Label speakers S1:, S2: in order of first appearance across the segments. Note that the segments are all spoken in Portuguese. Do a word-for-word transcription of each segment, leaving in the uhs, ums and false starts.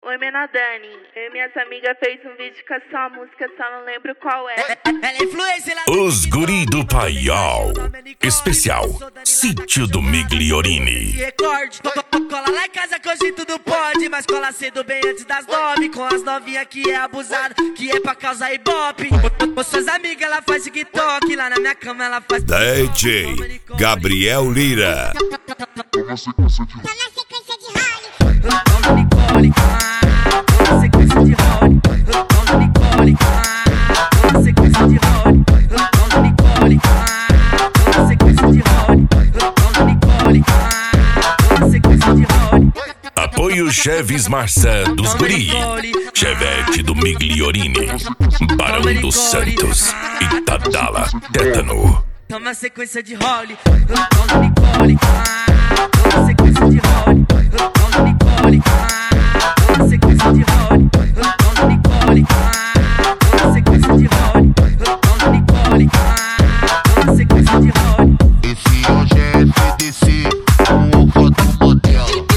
S1: Oi, Menadani. Eu e minhas amigas fez um vídeo com a sua música, só não lembro qual é.
S2: Os Guri do Paiol. Especial Sítio do Migliorini.
S3: Cola lá em casa que hoje tudo pode, mas cola cedo bem antes das nove. Com as novinhas que é abusado, que é pra causar ibope. Com suas amigas ela faz TikTok, lá na minha cama ela faz
S2: D J Gabriel Lira.
S4: Toma sequência de role.
S3: Toma Nicole, toma sequência de role. Toma Nicole, toma sequência de role. Toma Nicole, toma sequência de role. Toma Nicole, toma sequência de role.
S2: Apoio Cheves Marçã dos Guri, Chevette do Migliorini, Barão dos Santos e Tadala Tétano.
S3: Toma sequência de role. Toma Nicole, toma sequência de role. Toma Nicole, toma sequência de role. Toma Nicole, toma sequência de role. Toma Nicole, toma sequência de role.
S4: Esse hoje é F D C, o ovo do modelo.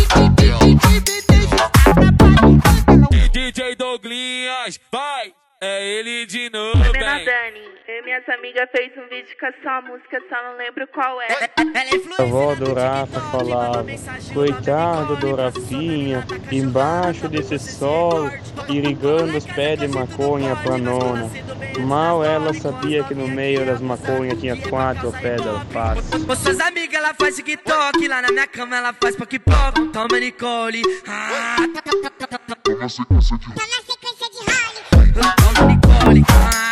S5: D J Douglinhas, vai! É ele de novo,
S1: Oi,
S5: bem.
S1: Menadani. Eu e minhas amigas fez um vídeo com a sua música, só não lembro qual é.
S6: A avó do Rafa falava: coitado do Rafinha, embaixo desse sol, irrigando os pés de maconha pra nona. Mal ela sabia que no meio das maconhas tinha quatro pés de alface.
S3: Com suas amigas ela faz TikTok, lá na minha cama ela faz poc-poc. Toma Nicole, ah.
S4: Toma sequência de
S3: Toma Nicole, ah.